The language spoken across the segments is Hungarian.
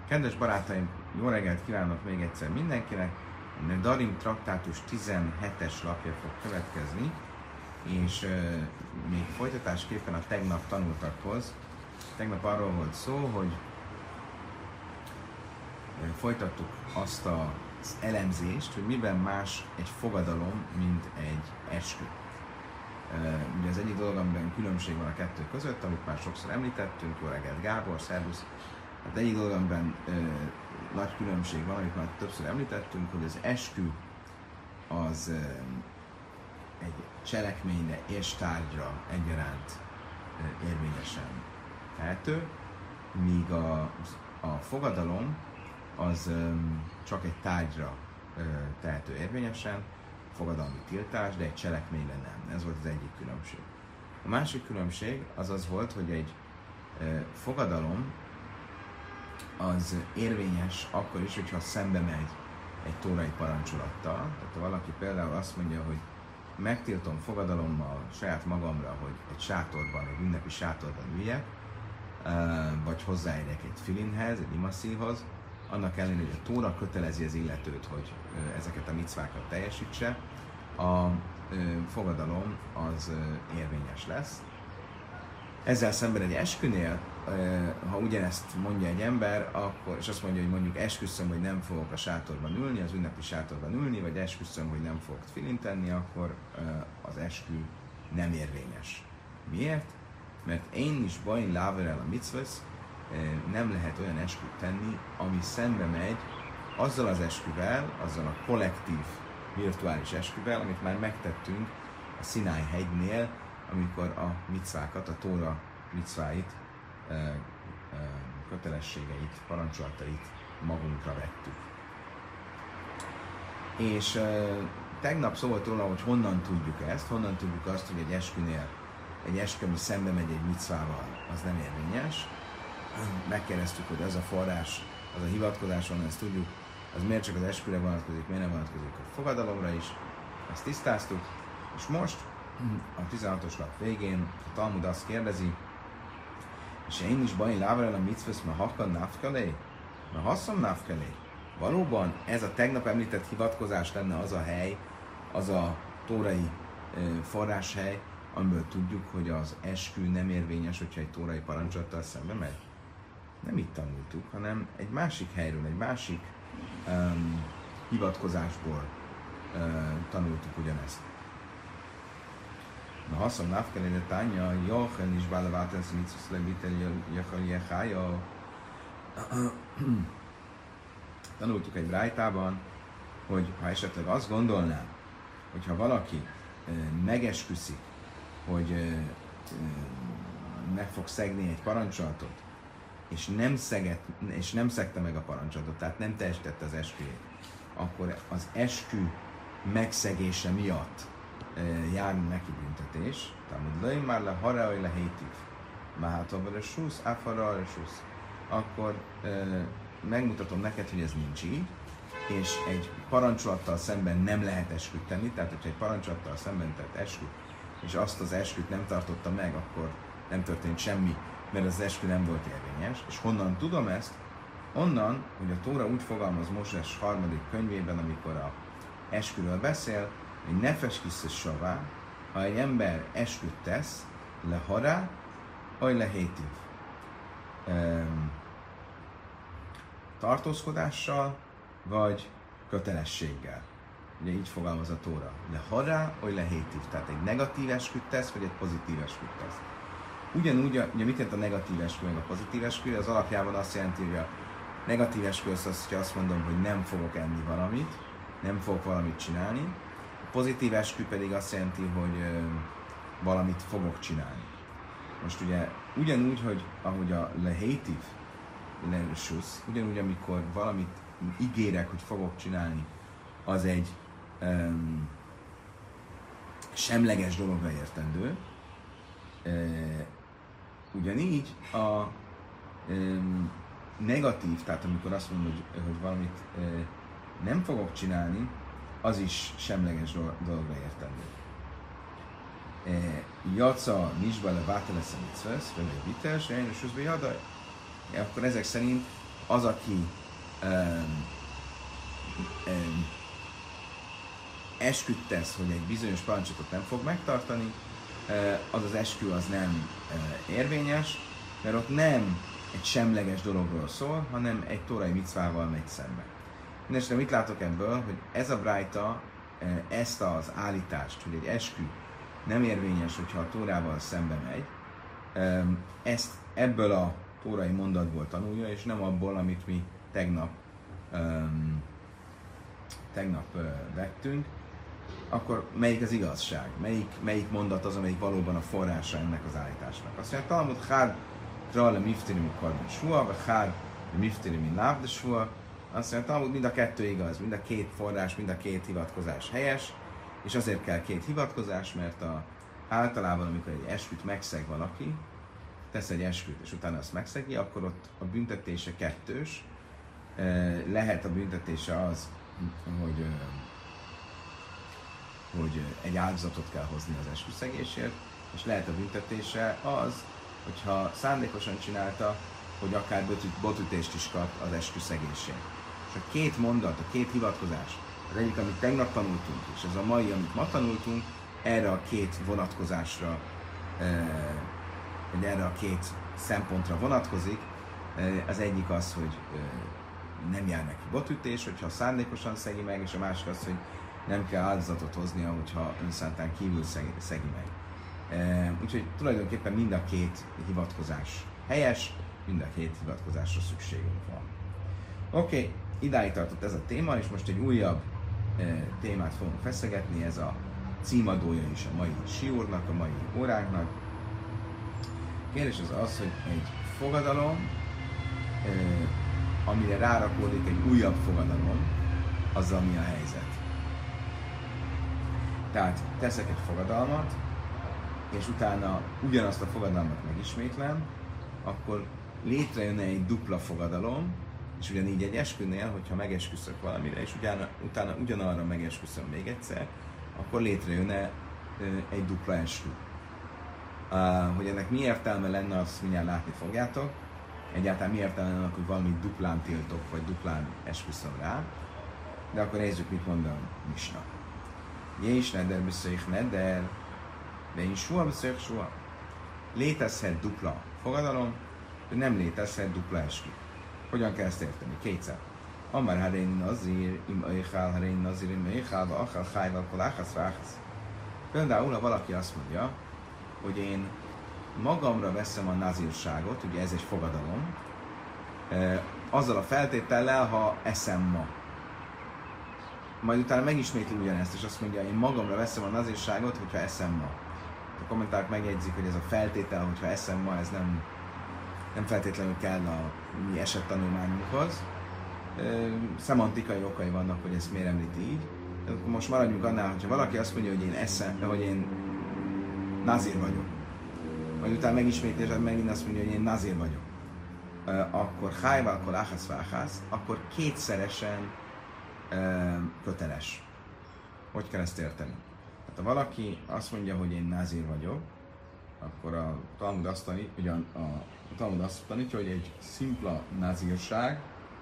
Kedves barátaim, jó reggelt kívánok még egyszer mindenkinek. A Darim traktátus 17-es lapja fog következni, és még folytatásképpen a tegnap tanultakhoz. Tegnap arról volt szó, hogy folytattuk azt az elemzést, hogy miben más egy fogadalom, mint egy eskü. Ugye az egyik dolog, amiben különbség van a kettő között, amit már sokszor említettünk, jó reggelt Gábor, szervusz. Hát egyik dolog, amiben nagy különbség van, amit már többször említettünk, hogy az eskü az egy cselekményre és tárgyra egyaránt érvényesen tehető, míg a fogadalom az csak egy tárgyra tehető érvényesen, fogadalmi tiltás, de egy cselekményre nem. Ez volt az egyik különbség. A másik különbség az az volt, hogy egy fogadalom az érvényes akkor is, hogyha szembe megy egy tórai parancsolattal. Tehát ha valaki például azt mondja, hogy megtiltom fogadalommal saját magamra, hogy egy sátorban, egy ünnepi sátorban üljek, vagy hozzáérjek egy filinhez, egy imaszíhoz, annak ellenére, hogy a Tóra kötelezi az illetőt, hogy ezeket a micvákat teljesítse, a fogadalom az érvényes lesz. Ezzel szemben egy eskünél, ha ugyanezt mondja egy ember, akkor, és azt mondja, hogy mondjuk esküszöm, hogy nem fogok a sátorban ülni, az ünnepi sátorban ülni, vagy esküszöm, hogy nem fogok filint tenni, akkor az eskü nem érvényes. Miért? Mert én is bajn láverel a micvesz, nem lehet olyan esküt tenni, ami szembe megy azzal az esküvel, azzal a kollektív virtuális esküvel, amit már megtettünk a Szináj hegynél, amikor a micvákat, a Tóra micváit, kötelességeit, parancsolatait magunkra vettük. És tegnap szó volt róla, hogy honnan tudjuk ezt, honnan tudjuk azt, hogy egy eskünél, egy eskü, ami szembe megy egy micvával, az nem érvényes. Megkérdeztük, hogy az a forrás, az a hivatkozás, onnan ezt tudjuk, az miért csak az esküre vonatkozik, miért nem vonatkozik a fogadalomra is. Ezt tisztáztuk, és most a 16-os lap végén a Talmud azt kérdezi, és én is bajn lávrel a micvesz, ma hakkan nafkalé, ma hasszam nafkalé. Valóban ez a tegnap említett hivatkozás lenne az a hely, az a tórai forráshely, amiből tudjuk, hogy az eskü nem érvényes, hogyha egy tórai parancsolattal szembe megy. Nem itt tanultuk, hanem egy másik helyről, egy másik hivatkozásból tanultuk ugyanezt. Na haszon nafkelé tánya, Jochen is bálavátensz micvusz levitel jehája. Tanultuk egy brájtában, hogy ha esetleg azt gondolnám, hogyha valaki megesküszik, hogy meg fog szegni egy parancsolatot, és nem szegte meg a parancsolatot, tehát nem teljesítette az esküjét, akkor az eskü megszegése miatt járni neki büntetés. Talmud löjj már le hareaj le hétív. Máhatavara susz, áfara susz. Akkor megmutatom neked, hogy ez nincs így, és egy parancsolattal szemben nem lehet esküt tenni, tehát hogyha egy parancsolattal szemben tett esküt, és azt az esküt nem tartotta meg, akkor nem történt semmi, mert az eskü nem volt érvényes. És honnan tudom ezt? Onnan, hogy a Tóra úgy fogalmaz Mózes 3. könyvében, amikor a esküről beszél, hogy nefes kiszes savá, ha egy ember esküt tesz, le hará, vagy le hétív. Tartózkodással, vagy kötelességgel. Ugye így fogalmaz a Tóra. Le hará, vagy le hétív. Tehát egy negatív esküt tesz, vagy egy pozitív esküt tesz. Ugyanúgy, ugye mit jelent a negatív eskü, meg a pozitív eskü? Az alapjában azt jelenti, hogy a negatív eskü az, hogy azt mondom, hogy nem fogok enni valamit, nem fogok valamit csinálni. A pozitív eskü pedig azt jelenti, hogy valamit fogok csinálni. Most ugye ugyanúgy, hogy ahogy a lehétív, lesusz, ugyanúgy, amikor valamit ígérek, hogy fogok csinálni, az egy semleges dologra értendő. Ugyanígy a negatív, tehát amikor azt mondom, hogy valamit nem fogok csinálni, az is semleges dologra értendő. Jaca nisba le vátelesz a micvesz, vagy egy vites, és az jadaj. Akkor ezek szerint az, aki esküt tesz, hogy egy bizonyos parancsot nem fog megtartani, az az eskü az nem érvényes, mert ott nem egy semleges dologról szól, hanem egy tórai micvával megy szembe. Mindenesetre mit látok ebből, hogy ez a brájta ezt az állítást, hogy egy eskü nem érvényes, hogyha a tórával szembe megy, ezt ebből a tórai mondatból tanulja, és nem abból, amit mi tegnap vettünk, akkor melyik az igazság? Melyik mondat az, amelyik valóban a forrása ennek az állításnak? Azt mondja, Talmud Chár Trale Miftiri mi Karben Shua, vagy Chár Miftiri mi Lávde Shua. Azt mondja, Talmud mind a kettő igaz, mind a két forrás, mind a két hivatkozás helyes, és azért kell két hivatkozás, mert általában, amikor egy esküt megszeg valaki, tesz egy esküt, és utána azt megszegi, akkor ott a büntetése kettős. Lehet a büntetése az, hogy egy áldozatot kell hozni az esküszegésért, és lehet a büntetése az, hogyha szándékosan csinálta, hogy akár botütést is kap az esküszegésért. És a két mondat, a két hivatkozás, az egyik, amit tegnap tanultunk, és ez a mai, amit ma tanultunk, erre a két vonatkozásra, vagy erre a két szempontra vonatkozik. Az egyik az, hogy nem jár neki botütés, hogyha szándékosan szegi meg, és a másik az, hogy nem kell áldozatot hoznia, hogyha önszántán kívül szegi meg. Úgyhogy tulajdonképpen mind a két hivatkozás helyes, mind a két hivatkozásra szükségünk van. Oké, idáig tartott ez a téma, és most egy újabb témát fogunk feszegetni, ez a címadója is a mai siúrnak, a mai óránknak. Kérdés az az, hogy egy fogadalom, amire rárakódik egy újabb fogadalom, azzal mi a helyzet. Tehát teszek egy fogadalmat, és utána ugyanazt a fogadalmat megismétlem, akkor létrejön egy dupla fogadalom, és ugyanígy egy eskünél, hogyha megesküszök valamire, és utána ugyanarra megesküszöm még egyszer, akkor létrejön egy dupla eskü. Hogy ennek mi értelme lenne, azt mindjárt látni fogjátok. Egyáltalán mi értelme lenne, hogy valamit duplán tiltok, vagy duplán esküszöm rá. De akkor nézzük, mit mond a Misna. Jéis neder beszéljük neder, de én soha beszéljük soha. Létezhet dupla fogadalom, de nem létezhet dupla eskü. Hogyan kell ezt érteni? Kétszer. Amar harein nazir, im aichál, harein nazir, im aichál, va achal chájval, koláchasz, ráchasz. Például, ha valaki azt mondja, hogy én magamra veszem a nazírságot, ugye ez egy fogadalom, azzal a feltétellel, ha eszem ma. Majd utána megismétli ugyanezt, és azt mondja, én magamra veszem a nazírságot, hogyha eszem ma. A kommentárok megjegyzik, hogy ez a feltétel, hogyha eszem ma, ez nem feltétlenül kell a mi esettanulmányunkhoz. Szemantikai okai vannak, hogy ezt miért említi így. De most maradjunk annál, hogyha valaki azt mondja, hogy én eszem, hogy én nazír vagyok, majd utána megismétli, és megint azt mondja, hogy én nazír vagyok, akkor hájval, koláhász, váhász, akkor kétszeresen köteles. Hogy kell ezt érteni? Hát ha valaki azt mondja, hogy én nazír vagyok, akkor a Talmud azt tanítja, hogy egy szimpla nazírság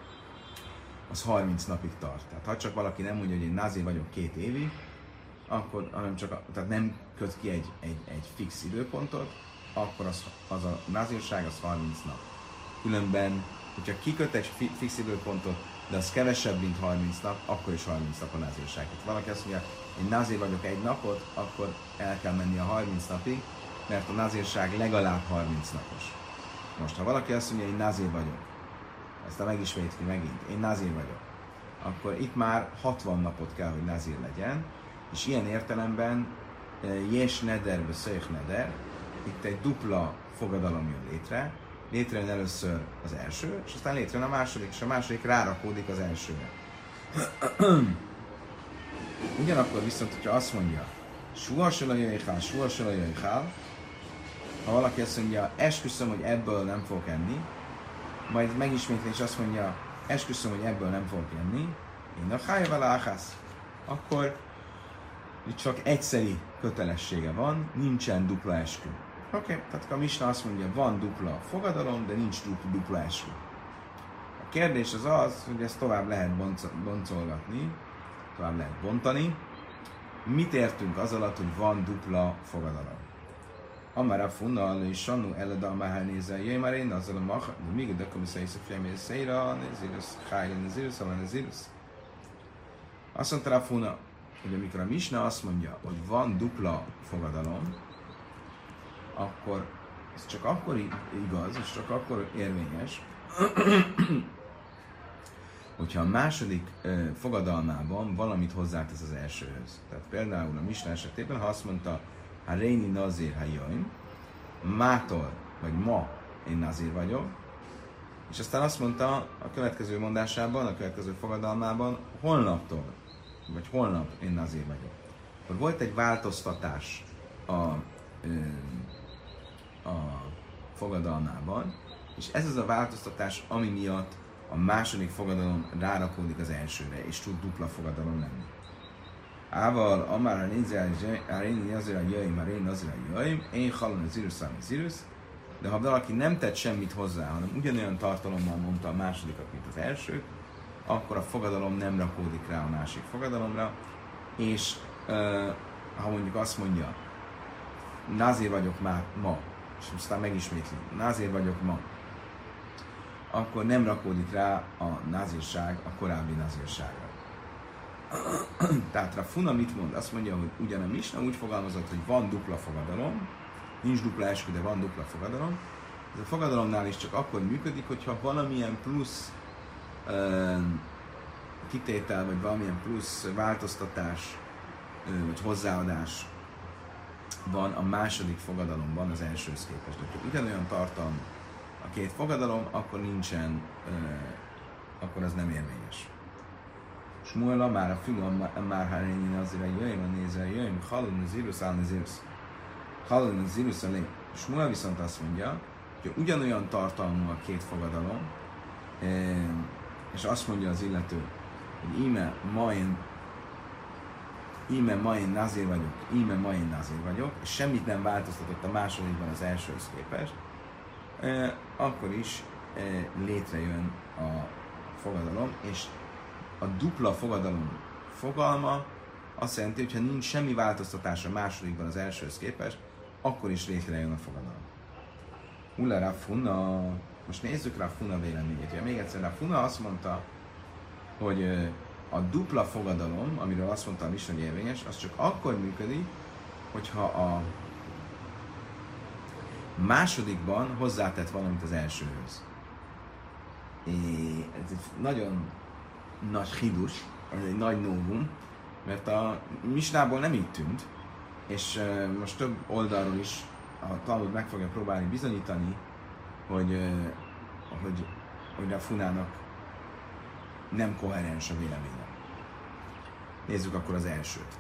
az 30 napig tart. Tehát ha csak valaki nem mondja, hogy én nazír vagyok 2 évig, akkor, hanem tehát nem köt ki egy fix időpontot, akkor az a nazírság az 30 nap. Különben, hogyha kiköt egy fix időpontot, de az kevesebb, mint 30 nap, akkor is 30 nap a nazírság. Tehát valaki azt mondja, én nazír vagyok 1 napot, akkor el kell menni a 30 napig, mert a nazírság legalább 30 napos. Most, ha valaki azt mondja, én nazír vagyok, aztán megismétli megint, én nazír vagyok, akkor itt már 60 napot kell, hogy nazír legyen, és ilyen értelemben jes neder, beszéljük neder, itt egy dupla fogadalom jön létre, létrejön először az első, és aztán létrejön a második, és a második rárakódik az elsőre. Ugyanakkor viszont, hogyha azt mondja, suha se la jöjjhál, ha valaki azt mondja, esküszöm, hogy ebből nem fogok enni, majd megismétli, és azt mondja, esküszöm, hogy ebből nem fogok enni, én a hájval áhász, akkor csak egyszeri kötelessége van, nincsen dupla eskü. Oké, tehát a Misna azt mondja, van dupla fogadalom, de nincs dupla eskü. A kérdés az az, hogy ezt tovább lehet boncolgatni, tovább lehet bontani. Mit értünk az alatt, hogy van dupla fogadalom? Amara funna, és sannu eleda, már nézzel, jöjj már én, azzal a maha, de még a dökömösszei szefjemé széra, nézirus, hájlen, nézirus, alá nézirus. Azt mondta rá Funa, hogy amikor a Misna azt mondja, hogy van dupla fogadalom, akkor ez csak akkor igaz, és csak akkor érvényes, hogyha a második fogadalmában valamit hozzátesz az elsőhöz. Tehát például a Misna esetében, ha azt mondta, ha réni nazír, ha jöjjön, mától, vagy ma én nazír vagyok, és aztán azt mondta a következő mondásában, a következő fogadalmában, holnaptól, vagy holnap én nazír vagyok. Akkor volt egy változtatás a fogadalmában, és ez az a változtatás, ami miatt a második fogadalom rárakódik az elsőre, és tud dupla fogadalom lenni. Ával, amár a nézzel, én azért a jöjjön, már én azért a jöjjön, én hallom a zirus, de ha valaki nem tett semmit hozzá, hanem ugyanolyan tartalommal mondta a másodikat, mint az első, akkor a fogadalom nem rakódik rá a másik fogadalomra, és ha mondjuk azt mondja, nazír vagyok már ma, és aztán megismétli, nazír vagyok ma, akkor nem rakódik rá a nazírság a korábbi nazírságra. Tehát Rafuna mit mond? Azt mondja, hogy ugyan a Misna úgy fogalmazott, hogy van dupla fogadalom, nincs dupla eskü, de van dupla fogadalom. Ez a fogadalomnál is csak akkor működik, hogyha valamilyen plusz kitétel, vagy valamilyen plusz változtatás, vagy hozzáadás van a második fogadalomban az elsőhöz képest. De ha ugyanolyan tartalom a két fogadalom, akkor nincsen, akkor az nem érvényes. Smuel már a fülön már hárényén azért a jöjjön, a nézve jöjjön, hallon az írus, állni az írus. Hallon az írus, Smuel viszont azt mondja, hogy ugyanolyan tartalmú a két fogadalom, és azt mondja az illető, hogy íme ma én nazír vagyok, és semmit nem változtatott a másodikban az elsőhöz képest, akkor is létrejön a fogadalom, és a dupla fogadalom fogalma azt jelenti, hogy ha nincs semmi változtatás a másodikban az elsőhöz képest, akkor is létrejön a fogadalom. Ulla Rafuna, most nézzük Rafuna véleményét. Még egyszer Rafuna azt mondta, hogy a dupla fogadalom, amiről azt mondtam is, hogy érvényes, az csak akkor működik, hogyha a másodikban hozzátett valamit az elsőhöz. Ez egy nagyon nagy hidus, ez egy nagy novum, mert a Misnából nem így tűnt, és most több oldalról is a Talmud meg fogja próbálni bizonyítani, hogy a Funának nem koherens a véleménye. Nézzük akkor az elsőt.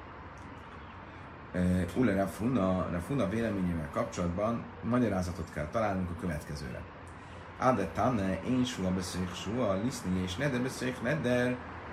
Ule Rafuna véleményével kapcsolatban magyarázatot kell találnunk a következőre. Ade tanne, én sua beszéljük sua, liszni és neder beszéljük neder.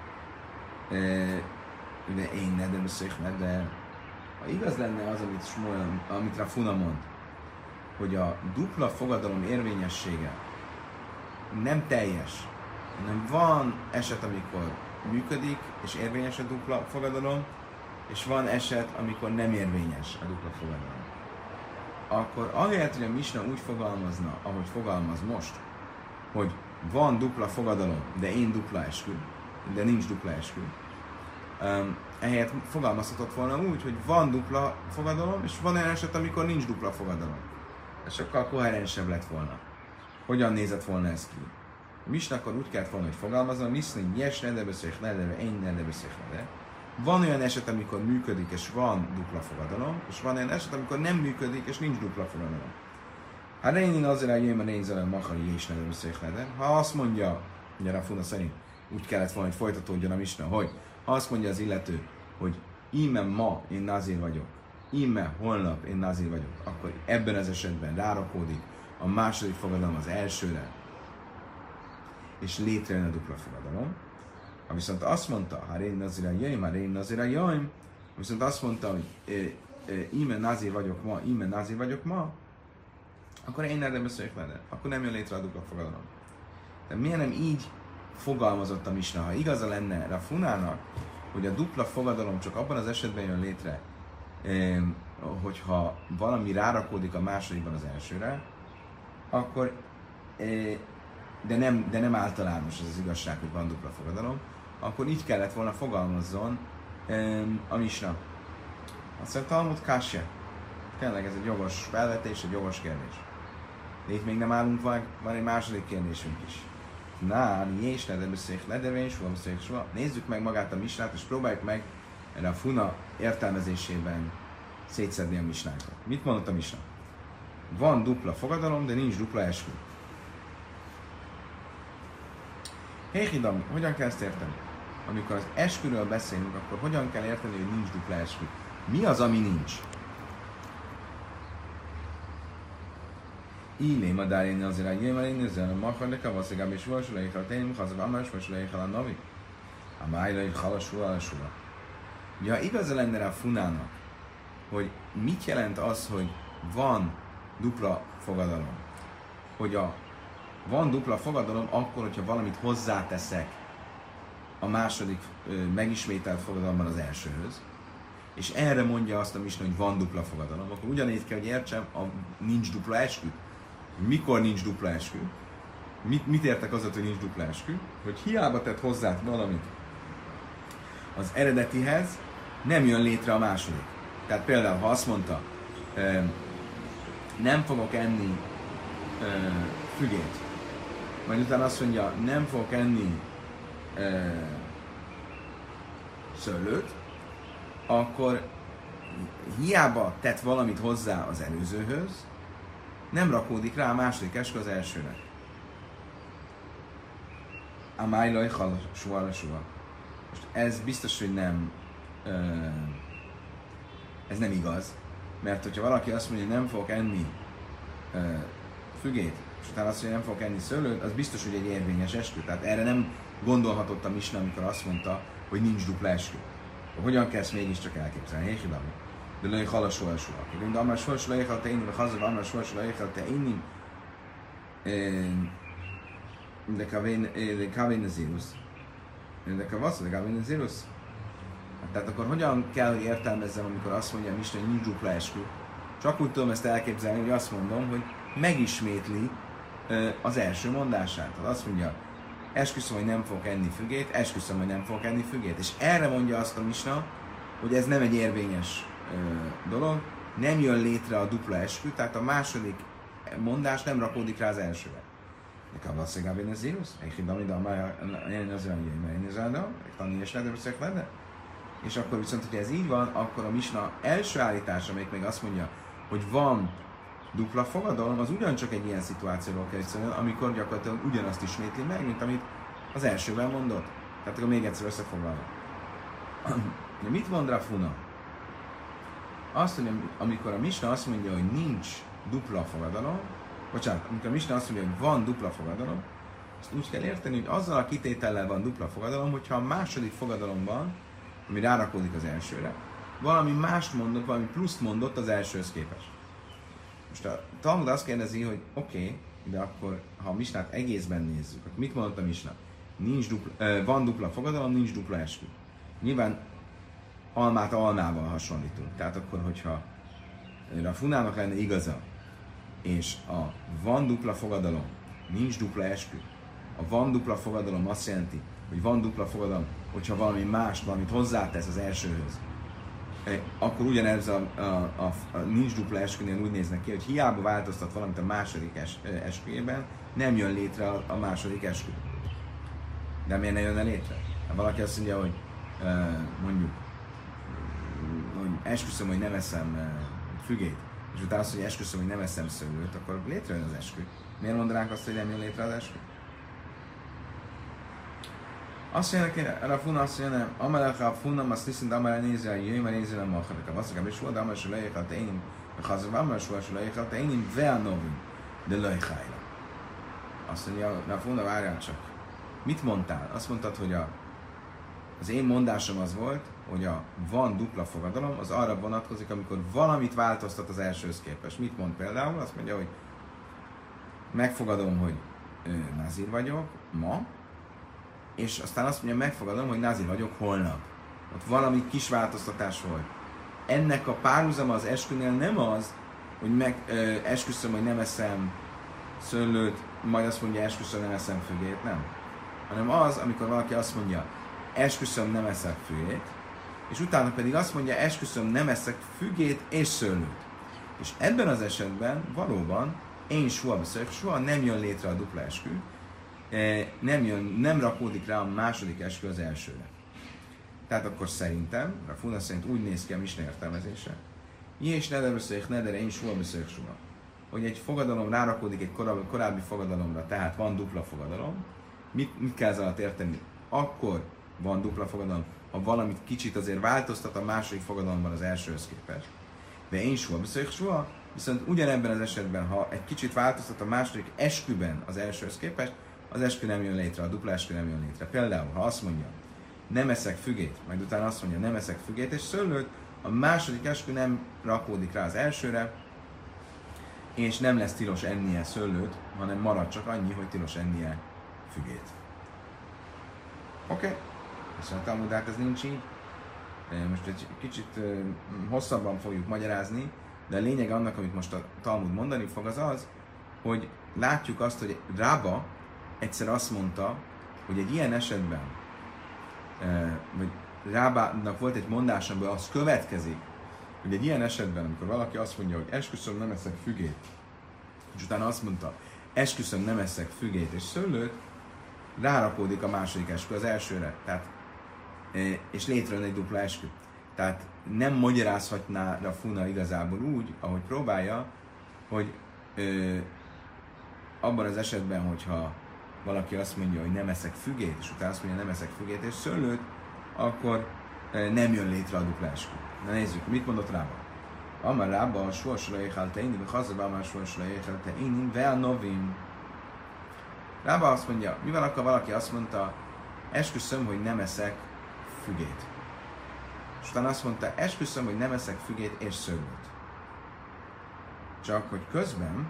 Ugye én neder beszéljük neder. Ha igaz lenne az, amit Rafuna mond, hogy a dupla fogadalom érvényessége nem teljes, hanem van eset, amikor működik, és érvényes a dupla fogadalom, és van eset, amikor nem érvényes a dupla fogadalom. Akkor ahelyett, hogy a Misna úgy fogalmazna, ahogy fogalmaz most, hogy van dupla fogadalom, de én dupla eskü, de nincs dupla eskü, ehelyett fogalmazhatott volna úgy, hogy van dupla fogadalom, és van olyan eset, amikor nincs dupla fogadalom. Ez sokkal koherensebb lett volna. Hogyan nézett volna ez ki? A Misna akkor úgy kellett volna, hogy fogalmazom, Misna, yes, ne beszéljük, én ne beszéljük, Van olyan eset, amikor működik, és van dupla fogadalom, és van olyan eset, amikor nem működik, és nincs dupla fogadalom. Hát én azért eljöjjön a nézzelem mahari és ne beszéljük, ha azt mondja, ugye Rafuna szerint úgy kellett volna, hogy folytatódjon a Misna, hogy ha azt mondja az illető, hogy íme ma én nazír vagyok, íme holnap én nazír vagyok, akkor ebben az esetben rárakódik a második fogadalom az elsőre, és létrejön a dupla fogadalom. Ha viszont azt mondta, ha én nazira jöjjön, viszont azt mondta, hogy íme nazír vagyok ma, akkor én nem beszéljük vele, akkor nem jön létre a dupla fogadalom. De miért nem így fogalmazott a misna? Ha igaza lenne Rafunának, hogy a dupla fogadalom csak abban az esetben jön létre, hogyha valami rárakódik a másodikban az elsőre, akkor, de nem általános az igazság, hogy van dupla fogadalom, akkor így kellett volna fogalmazzon a misna. Azt mondja, Talmud Kasya. Tényleg ez egy jogos felvetés, egy jogos kérdés. De itt még nem állunk, van egy második kérdésünk is. És nézzük meg magát a misnát, és próbáljuk meg erre a Funa értelmezésében szétszedni a misnákat. Mit mondott a misna? Van dupla fogadalom, de nincs dupla eskü. Hidam, hogyan kell ezt érteni? Amikor az esküről beszélünk, akkor hogyan kell érteni, hogy nincs dupla eskü? Mi az, ami nincs? Ílé madárén azért a jémelén, ezzel a makarneka, vasszegám és vasulaikkal tényleg, hazav amás vasulaikkal a navi. A májlai halasúra. Ja, igaza lenne rá Funának, hogy mit jelent az, hogy van dupla fogadalom? Hogy van dupla fogadalom akkor, hogyha valamit hozzáteszek a második megismételt fogadalomban az elsőhöz, és erre mondja azt a misna, hogy van dupla fogadalom, akkor ugyanígy kell, hogy értsem, nincs dupla eskü. Mikor nincs dupla eskü? Mit értek azért, hogy nincs dupla eskü? Hogy hiába tett hozzá valamit az eredetihez, nem jön létre a második. Tehát például, ha azt mondta, nem fogok enni fügét, majd utána azt mondja, nem fogok enni szőlőt, akkor hiába tett valamit hozzá az előzőhöz, nem rakódik rá a második eskü az elsőre. A májlaj soha. Most ez biztos, hogy nem ez nem igaz, mert hogyha valaki azt mondja, hogy nem fogok enni fügét, és utána azt mondja, hogy nem fogok enni szőlőt, az biztos, hogy egy érvényes eskü. Tehát erre nem gondolhatott a misna, amikor azt mondta, hogy nincs dupla eskü. Hogyan kell ezt mégiscsak elképzelni? Héhidami. De lőj halasó elsőre. De amár sorsó lejjel te énim, hazad, amár sorsó lejjel te énim, de kávén nezírus. De kavasz, de kávén nezírus. Tehát akkor hogyan kell, hogy értelmezzem, amikor azt mondja a misna, hogy nincs dupla eskü? Csak úgy tudom ezt elképzelni, hogy azt mondom, hogy megismétli az első mondását. Tehát azt mondja, esküszöm, hogy nem fogok enni fügét, esküszöm, hogy nem fogok enni fügét. És erre mondja azt a misna, hogy ez nem egy érvényes dolog, nem jön létre a dupla eskü, tehát a második mondás nem rakódik rá az elsőre. Nekem azt mondja, hogy ez írus? Egy és akkor viszont, hogyha ez így van, akkor a misna első állítása, még azt mondja, hogy van dupla fogadalom, az ugyancsak egy ilyen szituációról kell szólni, amikor gyakorlatilag ugyanazt ismétli meg, mint amit az elsőben mondott. Tehát akkor még egyszer összefoglalva. De mit mond Rafuna? Azt mondja, amikor a misna azt mondja, hogy nincs dupla fogadalom, amikor a misna azt mondja, hogy van dupla fogadalom, azt úgy kell érteni, hogy azzal a kitétellel van dupla fogadalom, hogyha a második fogadalomban, ami rárakódik az elsőre, valami mást mondott, valami pluszt mondott az elsőhöz képest. Most a Talmud azt kérdezi, hogy oké, de akkor, ha a misnát egészben nézzük, akkor mit mondott a misna? Van dupla fogadalom, nincs dupla eskü. Nyilván almát almával hasonlítunk. Tehát akkor, hogyha a Funának lenne igaza, és a van dupla fogadalom, nincs dupla eskü, a van dupla fogadalom azt jelenti, hogy van dupla fogadalom, hogyha valami mást, valamit hozzátesz az elsőhöz, akkor ugyanez a nincs dupla eskünél úgy néznek ki, hogy hiába változtat valamit a második esküjében, nem jön létre a második eskü. De miért ne jönne létre? Ha valaki azt mondja, hogy mondjuk, hogy esküszöm, hogy nem eszem fügét, és utána azt mondja, hogy esküszöm, hogy nem eszem szőlőt, akkor létrejön az eskü. Miért mondanánk azt, hogy nem jön létre az eskü? Azt mondja, Rafuna azt mondja, nem, amelek a funam, azt hiszem, amelek nézve a jöjjön, mert nézve a macharek. Azt mondja, és volt, amelek a lejjel, te énim, a hazag, amelek a lejjel, te énim, ve novim, de lejjhájra. Azt mondja, Rafuna, várjál csak. Mit mondtál? Azt mondtad, hogy az én mondásom az volt, hogy van dupla fogadalom, az arra vonatkozik, amikor valamit változtat az elsőhöz képest. Mit mond például? Azt mondja, hogy megfogadom, hogy názír vagyok ma, és aztán azt mondja, megfogadom, hogy názír vagyok holnap. Ott valami kis változtatás volt. Ennek a párhuzama az eskünél nem az, hogy esküszöm, hogy nem eszem szőlőt, majd azt mondja, esküszöm, nem eszem fügét, nem. Hanem az, amikor valaki azt mondja, esküszöm, nem eszek fügét, és utána pedig azt mondja, esküszöm, nem eszek fügét és szőlőt. És ebben az esetben valóban én soha nem jön létre a dupla eskü, nem rakódik rá a második eskü az elsőre. Tehát akkor szerintem, a Funa szerint úgy néz ki a misna értelmezése, és nedere, én soha, hogy egy fogadalom rárakódik egy korábbi fogadalomra, tehát van dupla fogadalom. Mit kell ez alatt érteni? Akkor van dupla fogadalom, ha valamit kicsit azért változtat a második fogadalomban az elsőhöz képest. De én soha, viszont ugyanebben az esetben, ha egy kicsit változtat a második esküben az elsőhöz képest, az eskü nem jön létre, a dupla eskü nem jön létre. Például, ha azt mondja, nem eszek fügét, majd utána azt mondja, nem eszek fügét és szőlőt, a második eskü nem rakódik rá az elsőre, és nem lesz tilos ennie szőlőt, hanem marad csak annyi, hogy tilos ennie fügét. Oké. Viszont Talmud, hát ez nincs így. Most egy kicsit hosszabban fogjuk magyarázni, de a lényeg annak, amit most a Talmud mondani fog, az az, hogy látjuk azt, hogy Rába egyszer azt mondta, hogy egy ilyen esetben, vagy Rábának volt egy mondás, amiből az következik, hogy egy ilyen esetben, amikor valaki azt mondja, hogy esküszöm, nem eszek fügét, és utána azt mondta, esküszöm, nem eszek fügét és szőlőt, rárakódik a második eskü az elsőre, tehát, és létrejön egy dupla eskü. Tehát nem magyarázhatná a Funa igazából úgy, ahogy próbálja, hogy abban az esetben, hogyha valaki azt mondja, hogy nem eszek fügét, és utána azt mondja, nem eszek fügét és szőlőt, akkor nem jön létre a dupla eskü. Na nézzük, mit mondott Rába? Amar Rába, sorsra éhelte inni, vagy hazaba amar sorsra éhelte inni, ve a novim. Rába azt mondja, mivel akkor valaki azt mondta, esküszöm, hogy nem eszek fügét. És utána azt mondta, esküszöm, hogy nem eszek fügét és szőlőt. Csak hogy közben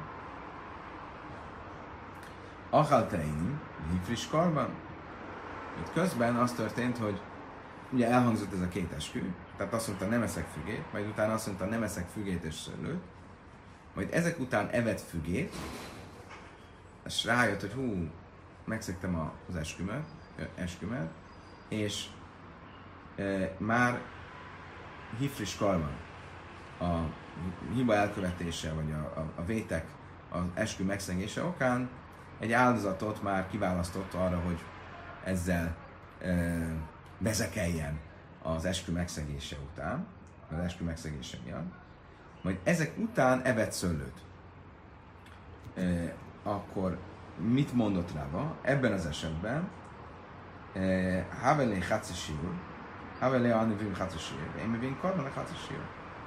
achalteini, friss karban, itt közben az történt, hogy ugye elhangzott ez a két eskü, tehát azt mondta, nem eszek fügét, majd utána azt mondta, nem eszek fügét és szőlőt, majd ezek után evett fügét, és rájött, hogy megszegtem az eskümet, és már hifris karban a hiba elkövetése, vagy a vétek, az eskü megszegése okán egy áldozatot már kiválasztott arra, hogy ezzel bezekeljen az eskü megszegése után, az eskü megszegése miatt, majd ezek után evett szőlőt. Akkor mit mondott Rába? Ebben az esetben Havelé Hatzisír, Havelé Anivim Hatzisír, én mivin karban a Hatzisír.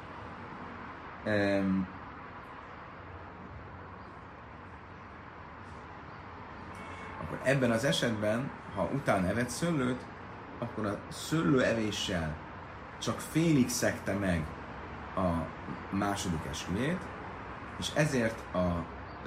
Akkor ebben az esetben, ha utána evett szőlőt, akkor a szőlőevéssel csak félig szegte meg a második esküjét, és ezért a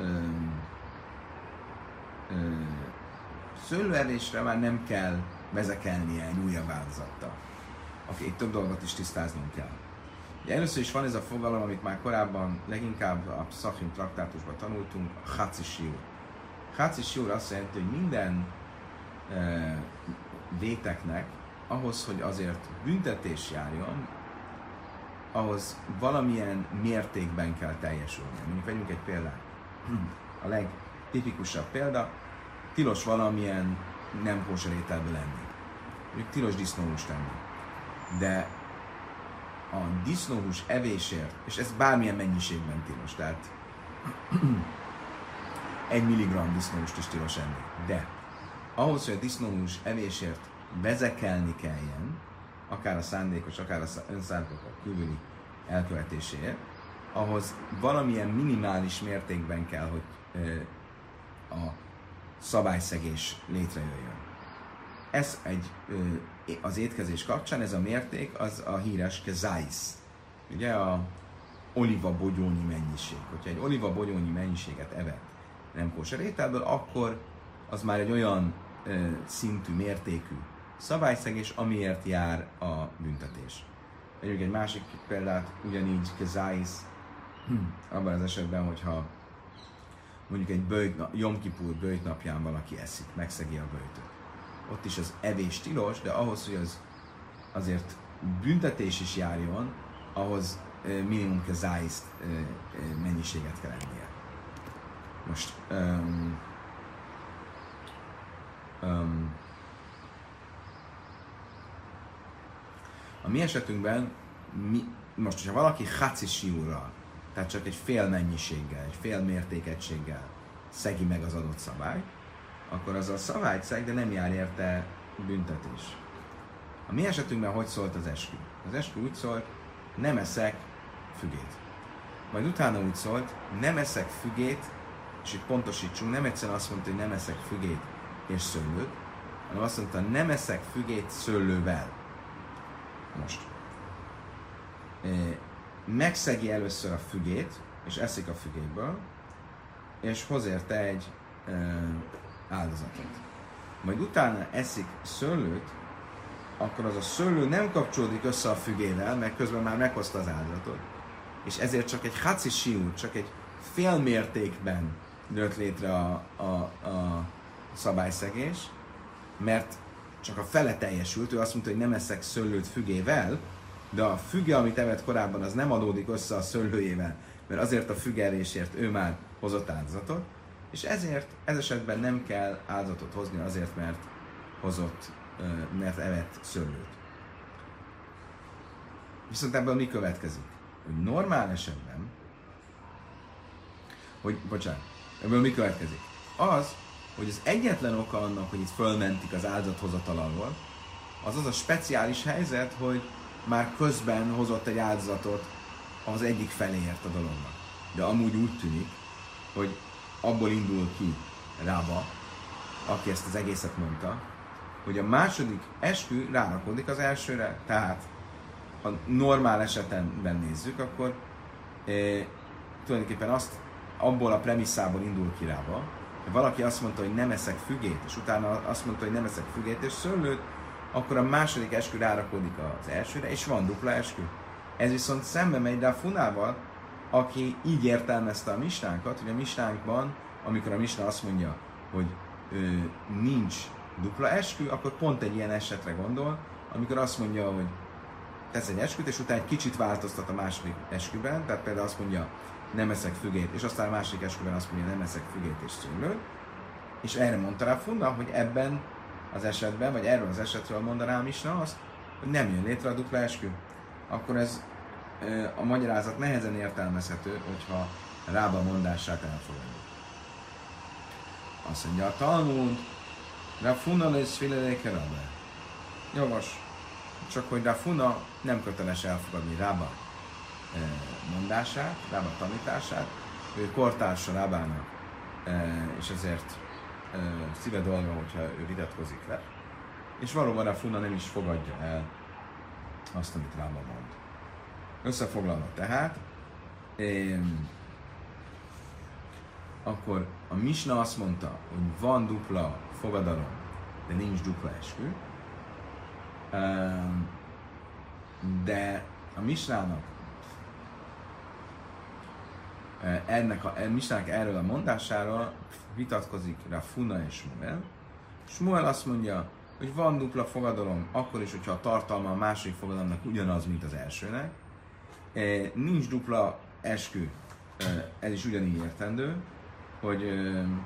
szőlőevésre már nem kell bezekelnie egy újabb áldozattal. Oké, itt több dolgot is tisztáznunk kell. Ugye először is van ez a fogalom, amit már korábban leginkább a Pszachim traktátusban tanultunk, a Hatzisír. Hatzisír azt jelenti, hogy minden véteknek ahhoz, hogy azért büntetés járjon, ahhoz valamilyen mértékben kell teljesülni. Mondjuk vegyünk egy példát. A legtipikusabb példa, tilos valamilyen nem kóser ételből lenni. Mondjuk tilos disznóhúst tenni. De a disznóhús evésért, és ez bármilyen mennyiségben tilos, tehát 1 milligramm disznóhúst is tilos enni. De ahhoz, hogy a disznóhús evésért bezekelni kelljen, akár a szándékos, akár a önszándékos kívüli elkövetéséért, ahhoz valamilyen minimális mértékben kell, hogy a szabályszegés létrejöjjön. Ez az étkezés kapcsán, ez a mérték, az a híres kezáisz. Ugye a olivabogyónyi mennyiség. Hogyha egy olivabogyónyi mennyiséget evett nem kóser ételből, akkor az már egy olyan szintű, mértékű szabályszegés, amiért jár a büntetés. Vegyünk egy másik példát, ugyanígy kezáisz, abban az esetben, hogyha mondjuk egy Jom Kipur böjt napján valaki eszik, megszegi a böjtöt. Ott is az evés tilos, de ahhoz, hogy az azért büntetés is járjon, ahhoz minimum kezáisz mennyiséget kell ennie. Most a mi esetünkben, most, hogyha valaki haci siúrral, tehát csak egy fél mennyiséggel, egy fél mértékegységgel szegi meg az adott szabályt, akkor az a szabályt szeg, de nem jár érte büntetés. A mi esetünkben hogy szólt az eskü? Az eskü úgy szólt, nem eszek fügét. Majd utána úgy szólt, nem eszek fügét, és itt pontosítsunk, nem egyszerűen azt mondta, hogy nem eszek fügét és szőlőt, hanem azt mondta, nem eszek fügét szőlővel. Most. Megszegi először a fügét, és eszik a fügéből, és hoz érte egy áldozatot. Majd utána eszik szőlőt, akkor az a szőlő nem kapcsolódik össze a fügével, mert közben már meghozta az áldozatot. És ezért csak egy haci siúr, csak egy fél mértékben nőtt létre a szabályszegés, mert csak a fele teljesült, ő azt mondta, hogy nem eszek szőlőt fügével, de a füge, amit evett korábban, az nem adódik össze a szőlőjével, mert azért a fügelésért ő már hozott áldozatot, és ezért ez esetben nem kell áldozatot hozni azért, mert evett szőlőt. Viszont ebből mi következik? Hogy normál esetben, ebből mi következik? Az, hogy az egyetlen oka annak, hogy itt fölmentik az áldozathozatal alól, az a speciális helyzet, hogy már közben hozott egy áldozatot az egyik feléért a dolognak. De amúgy úgy tűnik, hogy abból indul ki Rába, aki ezt az egészet mondta, hogy a második eskü rárakodik az elsőre. Tehát, ha normál esetben nézzük, akkor tulajdonképpen abból a premisszából indul ki Rába, hogy valaki azt mondta, hogy nem eszek fügét, és utána azt mondta, hogy nem eszek fügét és szőlőt, akkor a második eskü rárakodik az elsőre, és van dupla eskü. Ez viszont szembe megy Rav Hunával, aki így értelmezte a misnánkat, hogy a misnánkban, amikor a misna azt mondja, hogy nincs dupla eskü, akkor pont egy ilyen esetre gondol, amikor azt mondja, hogy tesz egy esküt, és utána egy kicsit változtat a második esküben, tehát például azt mondja, nem eszek fügét, és aztán a második esküben azt mondja, nem eszek fügét és szőlőt, és erre mondta Rav Huna, hogy ebben az esetben, vagy erről az esetről mondaná a misna azt, hogy nem jön létre a dupla eskü. Akkor ez a magyarázat nehezen értelmezhető, hogyha Rába mondását elfogadjuk. Azt mondja a Talmud, Rav Huna lesz fileléke Rabbe. Jogos, csak hogy Rav Huna nem köteles elfogadni Rába mondását, Rába tanítását, ő kortársa Rábának, és ezért szíve dolga, hogyha ő vitatkozik le. És valóban Rav Huna nem is fogadja el azt, amit Rába mond. Összefoglalva tehát, akkor a misna azt mondta, hogy van dupla fogadalom, de nincs dupla eskü. De a misnának misnának erről a mondásáról vitatkozik Rav Huna és Smuel. Smuel azt mondja, hogy van dupla fogadalom, akkor is, hogyha a tartalma a második fogadalomnak ugyanaz, mint az elsőnek. Nincs dupla eskü, ez is ugyanígy értendő, hogy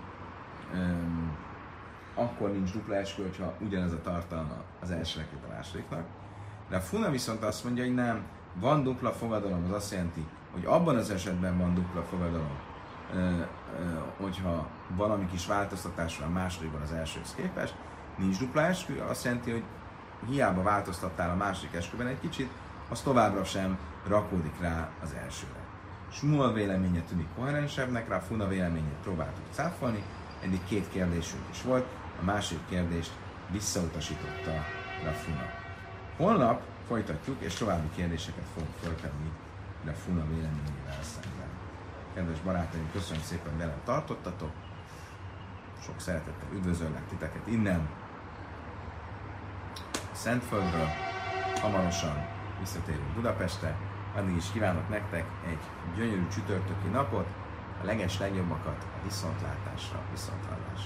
akkor nincs dupla eskü, hogyha ugyanez a tartalma az elsőnek, mint a másodiknak. De a Funa viszont azt mondja, hogy nem, van dupla fogadalom, az azt jelenti, hogy abban az esetben van dupla fogadalom, hogyha valami kis változtatás van a másodikban az elsőhöz képest, nincs dupla eskü, azt jelenti, hogy hiába változtattál a második esküben egy kicsit, az továbbra sem rakódik rá az elsőre. Smuel véleménye tűnik koherensebbnek, Rav Huna véleményét próbáltuk cáfolni, eddig két kérdésünk is volt, a másik kérdést visszautasította Rav Huna. Holnap folytatjuk, és további kérdéseket fogunk föltenni Rav Huna véleményével szemben. Kedves barátaim, köszönöm szépen, hogy velem tartottatok. Sok sok szeretettel üdvözöllek titeket innen, Szentföldről. Hamarosan visszatérünk Budapestre. Addig is kívánok nektek egy gyönyörű csütörtöki napot, a legjobbakat a viszontlátásra, viszonthallásra.